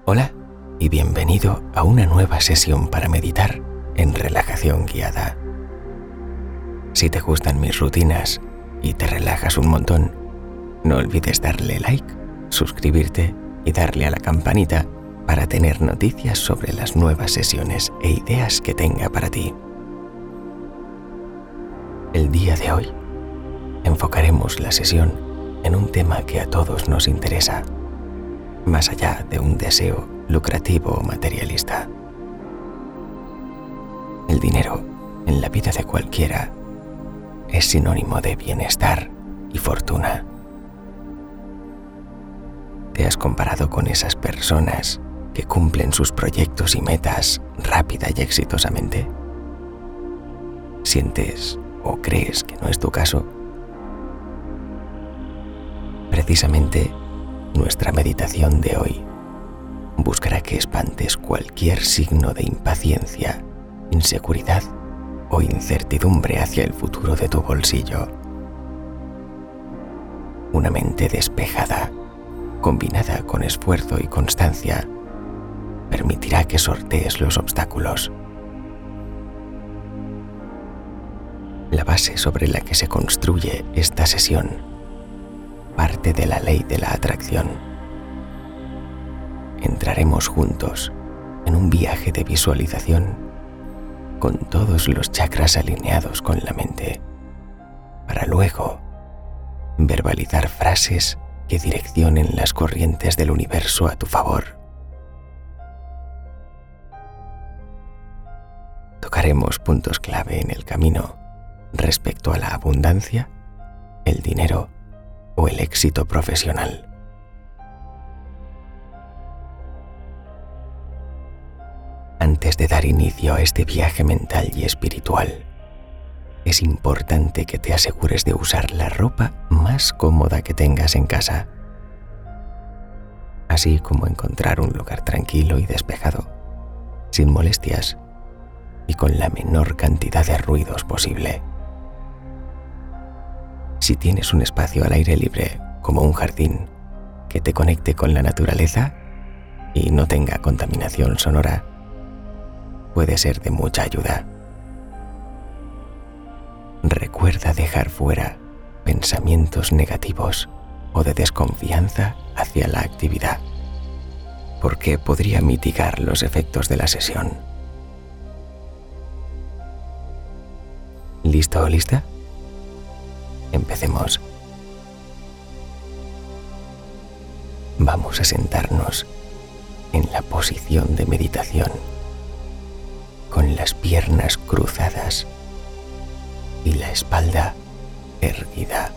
Hola y bienvenido a una nueva sesión para meditar en relajación guiada. Si te gustan mis rutinas y te relajas un montón, no olvides darle like, suscribirte y darle a la campanita para tener noticias sobre las nuevas sesiones e ideas que tenga para ti. El día de hoy enfocaremos la sesión en un tema que a todos nos interesa, más allá de un deseo lucrativo o materialista. El dinero en la vida de cualquiera es sinónimo de bienestar y fortuna. ¿Te has comparado con esas personas que cumplen sus proyectos y metas rápida y exitosamente? ¿Sientes o crees que no es tu caso? Precisamente, nuestra meditación de hoy buscará que espantes cualquier signo de impaciencia, inseguridad o incertidumbre hacia el futuro de tu bolsillo. Una mente despejada, combinada con esfuerzo y constancia, permitirá que sortees los obstáculos. La base sobre la que se construye esta sesión parte de la ley de la atracción. Entraremos juntos en un viaje de visualización con todos los chakras alineados con la mente, para luego verbalizar frases que direccionen las corrientes del universo a tu favor. Tocaremos puntos clave en el camino respecto a la abundancia, el dinero o el éxito profesional. Antes de dar inicio a este viaje mental y espiritual, es importante que te asegures de usar la ropa más cómoda que tengas en casa, así como encontrar un lugar tranquilo y despejado, sin molestias y con la menor cantidad de ruidos posible. Si tienes un espacio al aire libre, como un jardín, que te conecte con la naturaleza y no tenga contaminación sonora, puede ser de mucha ayuda. Recuerda dejar fuera pensamientos negativos o de desconfianza hacia la actividad, porque podría mitigar los efectos de la sesión. ¿Listo o lista? Empecemos. Vamos a sentarnos en la posición de meditación, con las piernas cruzadas y la espalda erguida.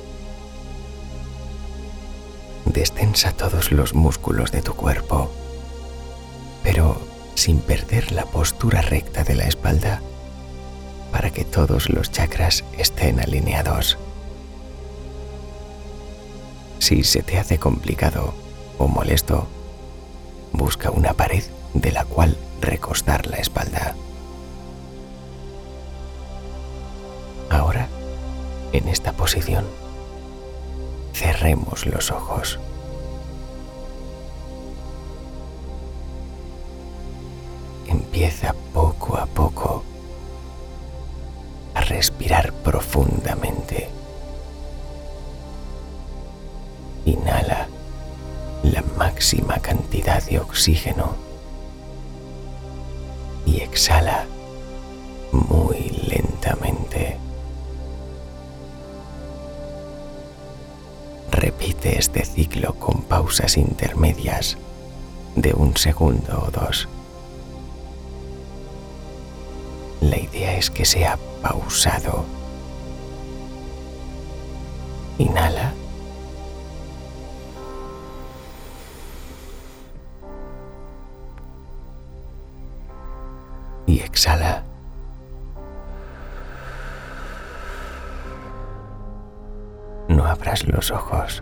Destensa todos los músculos de tu cuerpo, pero sin perder la postura recta de la espalda, para que todos los chakras estén alineados. Si se te hace complicado o molesto, busca una pared de la cual recostar la espalda. Ahora, en esta posición, cerremos los ojos. Empieza poco a poco a respirar profundamente. Inhala la máxima cantidad de oxígeno y exhala muy lentamente. Repite este ciclo con pausas intermedias de 1 segundo o 2. La idea es que sea pausado. Inhala. Y exhala. No abras los ojos.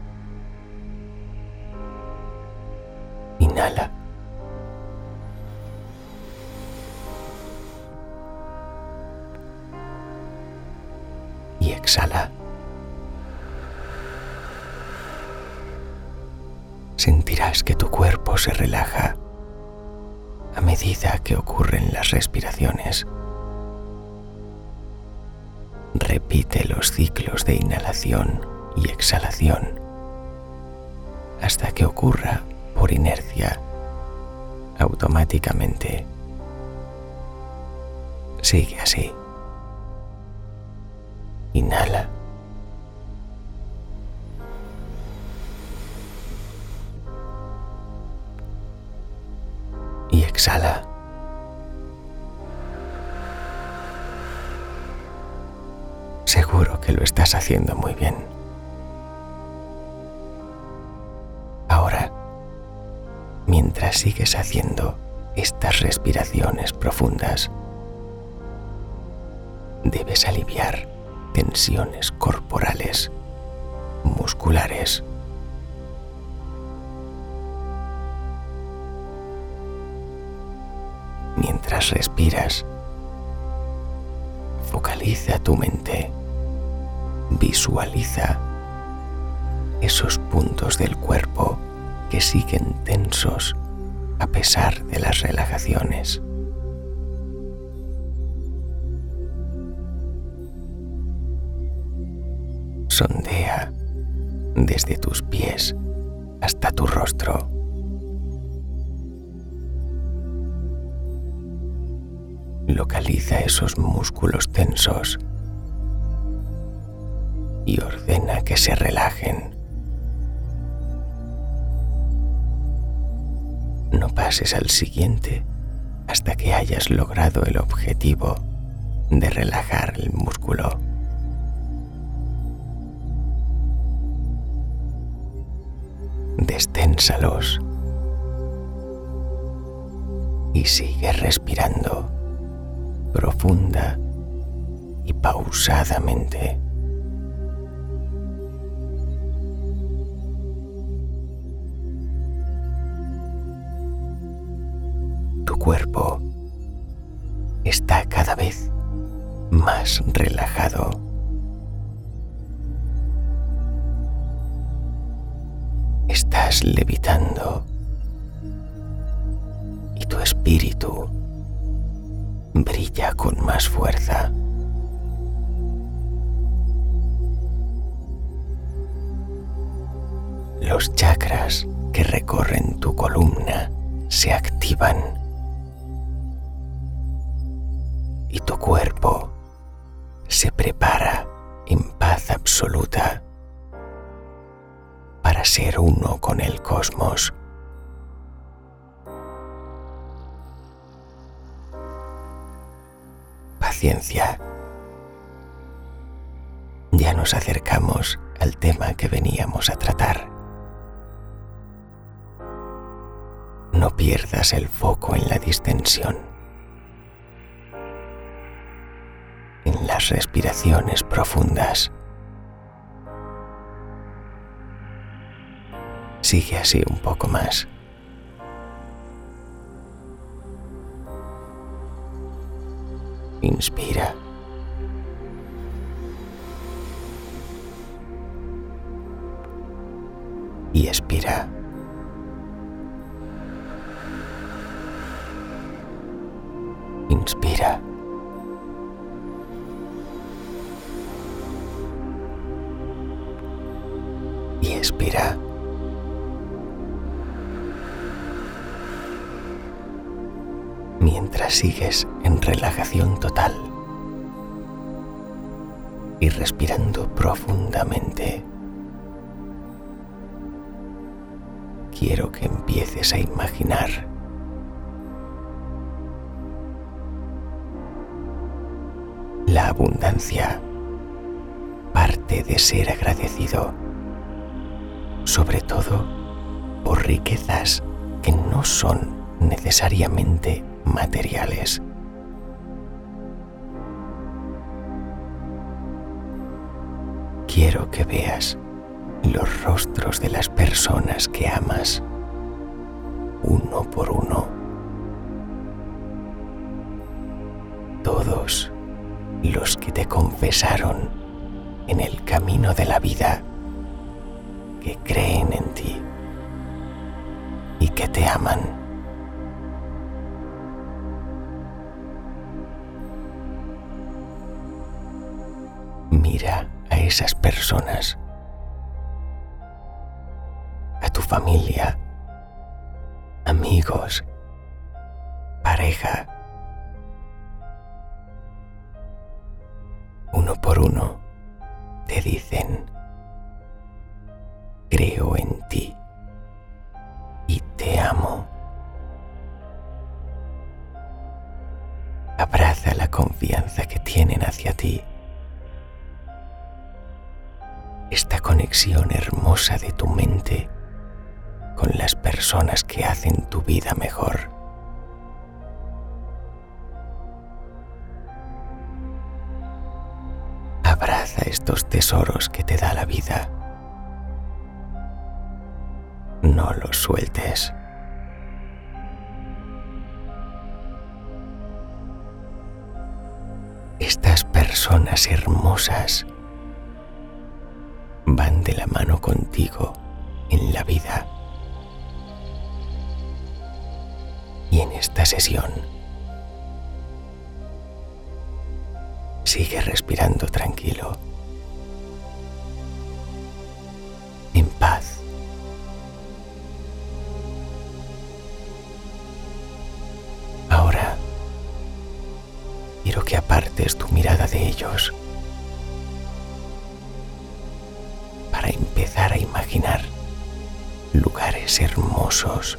Inhala. Y exhala. Sentirás Verás que tu cuerpo se relaja a medida que ocurren las respiraciones. Repite los ciclos de inhalación y exhalación hasta que ocurra por inercia, automáticamente. Sigue así. Inhala. Y exhala. Seguro que lo estás haciendo muy bien. Ahora, mientras sigues haciendo estas respiraciones profundas, debes aliviar tensiones corporales, musculares. Mientras respiras, focaliza tu mente, visualiza esos puntos del cuerpo que siguen tensos a pesar de las relajaciones. Sondea desde tus pies hasta tu rostro. Localiza esos músculos tensos y ordena que se relajen. No pases al siguiente hasta que hayas logrado el objetivo de relajar el músculo. Desténsalos y sigue respirando profunda y pausadamente. Tu cuerpo está cada vez más relajado. Estás levitando y tu espíritu brilla con más fuerza. Los chakras que recorren tu columna se activan y tu cuerpo se prepara en paz absoluta para ser uno con el cosmos. Paciencia. Ya nos acercamos al tema que veníamos a tratar. No pierdas el foco en la distensión, en las respiraciones profundas. Sigue así un poco más. Inspira. Y expira. Inspira. Y expira. Mientras sigues en relajación total y respirando profundamente, quiero que empieces a imaginar la abundancia parte de ser agradecido, sobre todo por riquezas que no son necesariamente materiales. Quiero que veas los rostros de las personas que amas, uno por uno. Todos los que te confesaron en el camino de la vida que creen en ti, y que te aman. Mira a esas personas, a tu familia, amigos, pareja. Uno por uno te dicen: creo en ti y te amo. Abraza la confianza que tienen hacia ti. Esta conexión hermosa de tu mente con las personas que hacen tu vida mejor. Abraza estos tesoros que te da la vida. No los sueltes. Estas personas hermosas van de la mano contigo en la vida. Y en esta sesión, sigue respirando tranquilo, en paz. Ahora, quiero que apartes tu mirada de ellos para empezar a imaginar lugares hermosos.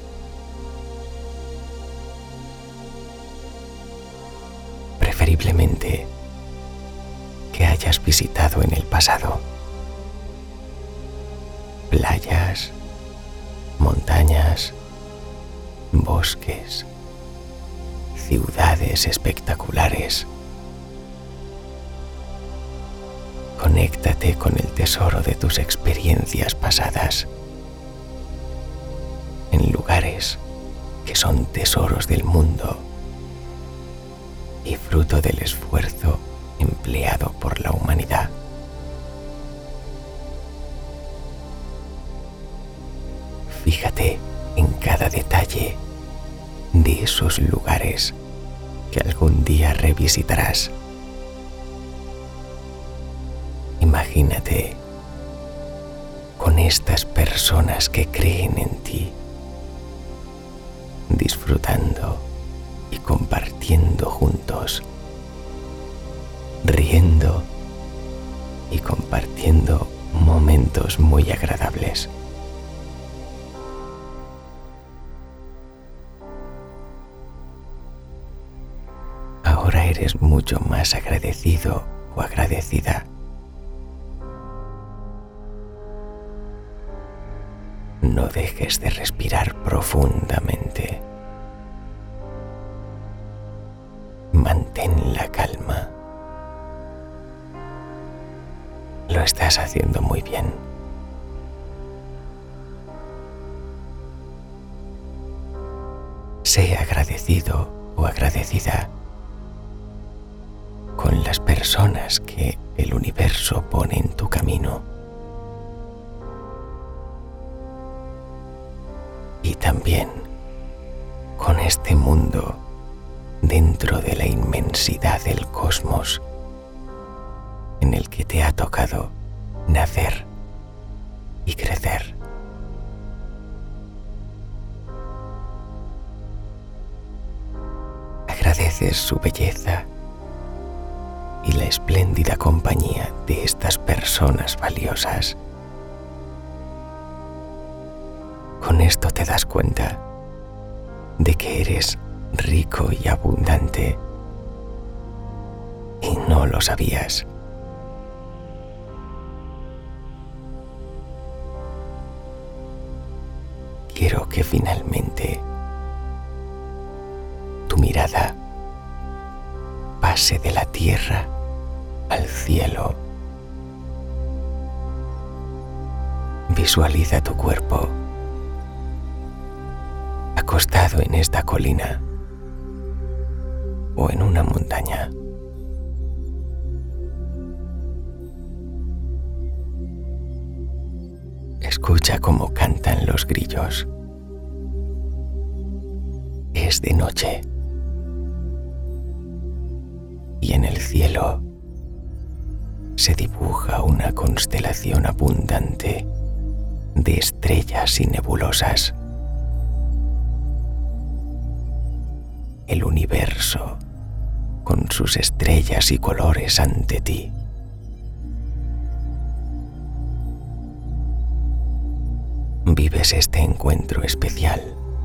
Preferiblemente que hayas visitado en el pasado. Playas, montañas, bosques, ciudades espectaculares. Conéctate con el tesoro de tus experiencias pasadas en lugares que son tesoros del mundo y fruto del esfuerzo empleado por la humanidad. Fíjate en cada detalle de esos lugares que algún día revisitarás. Imagínate con estas personas que creen en ti, disfrutando y compartiendo juntos, riendo y compartiendo momentos muy agradables. Ahora eres mucho más agradecido o agradecida. No dejes de respirar profundamente. Mantén la calma. Lo estás haciendo muy bien. Sé agradecido o agradecida con las personas que el universo pone en tu camino. Y también con este mundo dentro de la inmensidad del cosmos en el que te ha tocado nacer y crecer. Agradeces su belleza y la espléndida compañía de estas personas valiosas. Con esto te das cuenta de que eres rico y abundante y no lo sabías. Quiero que finalmente tu mirada pase de la tierra al cielo. Visualiza tu cuerpo acostado en esta colina o en una montaña. Escucha cómo cantan los grillos es de noche y en el cielo se dibuja una constelación abundante de estrellas y nebulosas. El universo con sus estrellas y colores ante ti. Vives este encuentro especial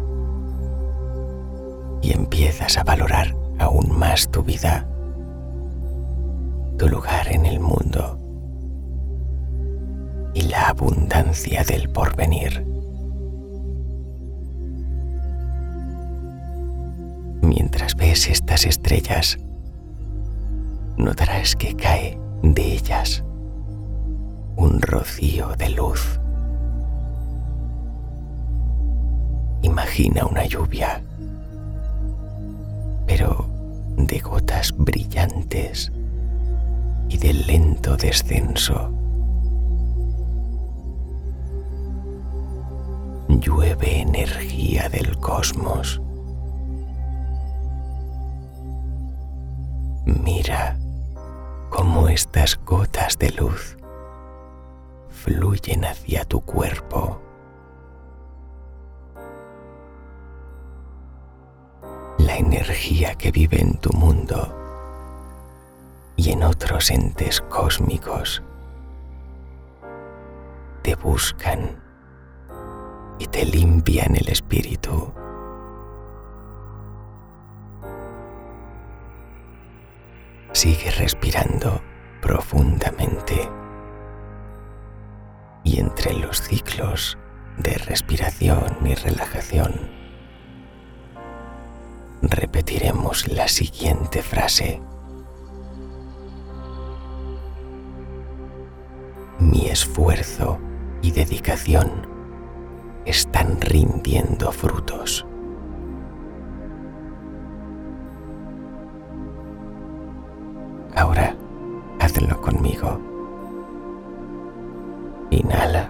y empiezas a valorar aún más tu vida, tu lugar en el mundo y la abundancia del porvenir. Mientras ves estas estrellas, notarás que cae de ellas un rocío de luz. Imagina una lluvia, pero de gotas brillantes y de lento descenso. Llueve energía del cosmos. Mira cómo estas gotas de luz fluyen hacia tu cuerpo. La energía que vive en tu mundo y en otros entes cósmicos te buscan y te limpian el espíritu. Sigue respirando profundamente y entre los ciclos de respiración y relajación repetiremos la siguiente frase. Mi esfuerzo y dedicación están rindiendo frutos. Ahora, hazlo conmigo. Inhala.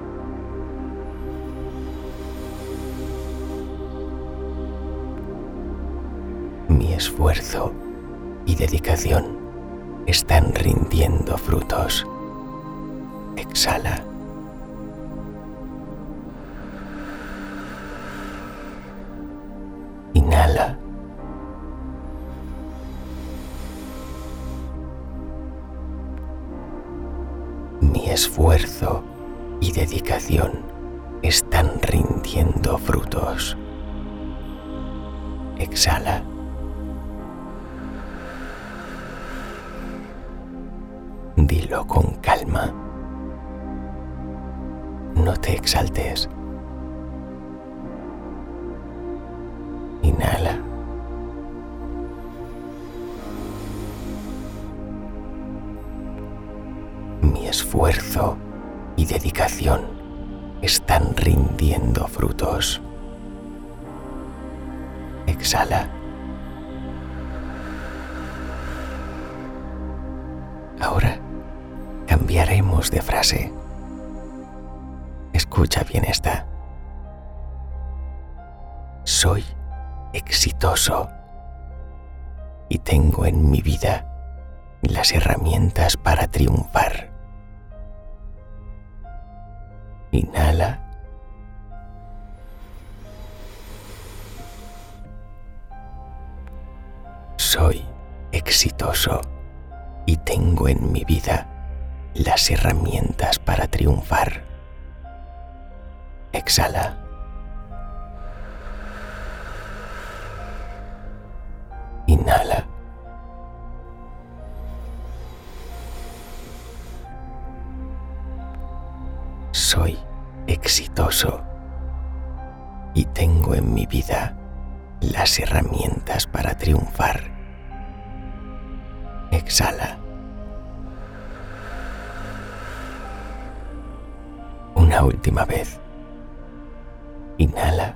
Mi esfuerzo y dedicación están rindiendo frutos. Exhala. Inhala. Mi esfuerzo y dedicación están rindiendo frutos. Exhala. Dilo con calma. No te exaltes. Inhala. Mi esfuerzo y dedicación están rindiendo frutos. Exhala. Ahora cambiaremos de frase. Escucha bien esta. Soy exitoso y tengo en mi vida las herramientas para triunfar. Inhala. Soy exitoso y tengo en mi vida las herramientas para triunfar. Exhala. Inhala. Soy exitoso y tengo en mi vida las herramientas para triunfar. Exhala. Una última vez. Inhala.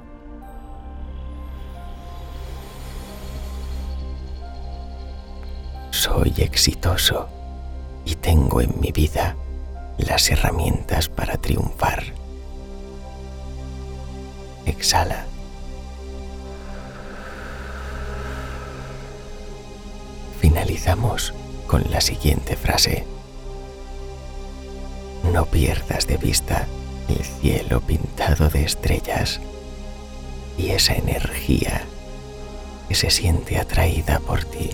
Soy exitoso y tengo en mi vida las herramientas para triunfar. Exhala. Finalizamos con la siguiente frase. No pierdas de vista el cielo pintado de estrellas y esa energía que se siente atraída por ti.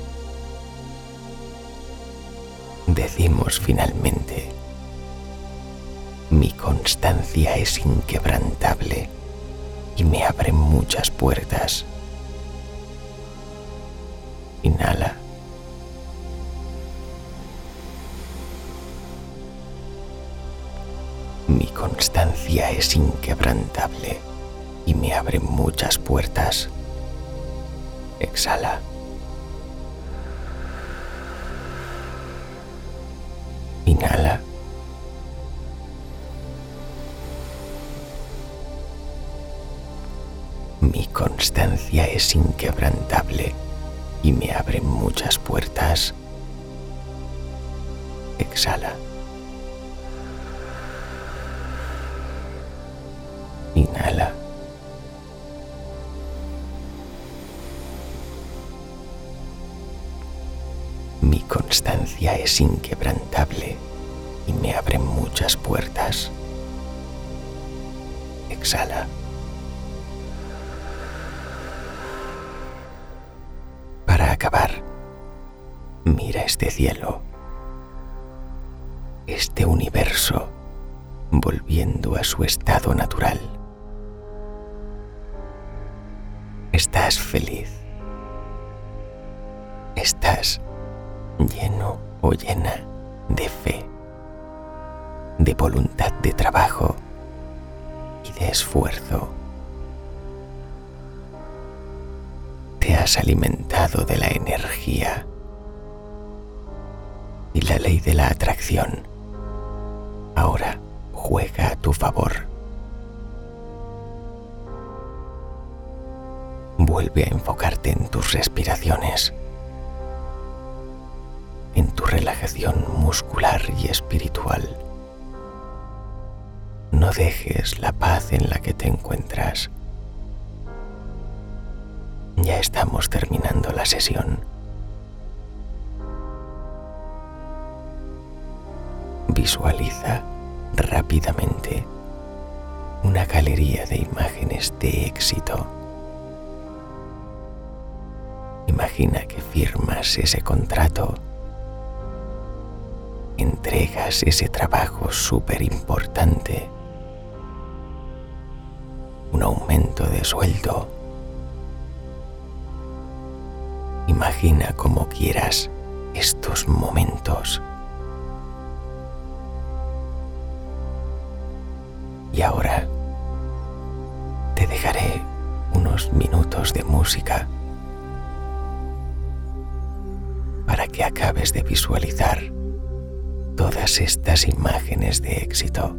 Decimos finalmente, mi constancia es inquebrantable y me abre muchas puertas. Inhala. Mi constancia es inquebrantable y me abre muchas puertas. Exhala. Inhala. Mi constancia es inquebrantable y me abre muchas puertas. Exhala. Inhala. Mi constancia es inquebrantable y me abre muchas puertas. Exhala. Para acabar, mira este cielo, este universo volviendo a su estado natural. Estás feliz. Estás lleno o llena de fe, de voluntad de trabajo y de esfuerzo. Te has alimentado de la energía y la ley de la atracción ahora juega a tu favor. Vuelve a enfocarte en tus respiraciones, en tu relajación muscular y espiritual. No dejes la paz en la que te encuentras. Ya estamos terminando la sesión. Visualiza rápidamente una galería de imágenes de éxito. Imagina que firmas ese contrato, entregas ese trabajo súper importante, un aumento de sueldo. Imagina como quieras estos momentos. Y ahora te dejaré unos minutos de música para que acabes de visualizar todas estas imágenes de éxito.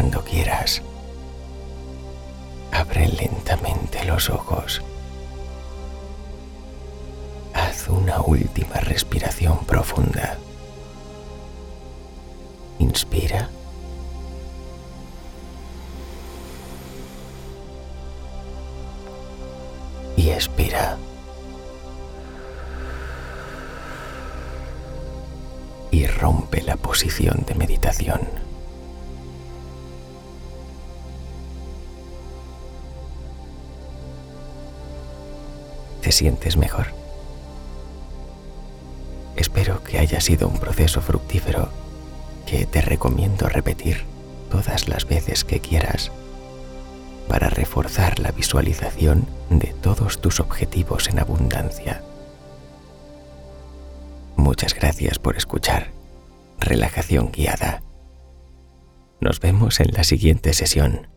Cuando quieras, abre lentamente los ojos. Haz una última respiración profunda. Inspira. Y expira. Y rompe la posición de meditación. ¿Te sientes mejor? Espero que haya sido un proceso fructífero que te recomiendo repetir todas las veces que quieras para reforzar la visualización de todos tus objetivos en abundancia. Muchas gracias por escuchar Relajación Guiada. Nos vemos en la siguiente sesión.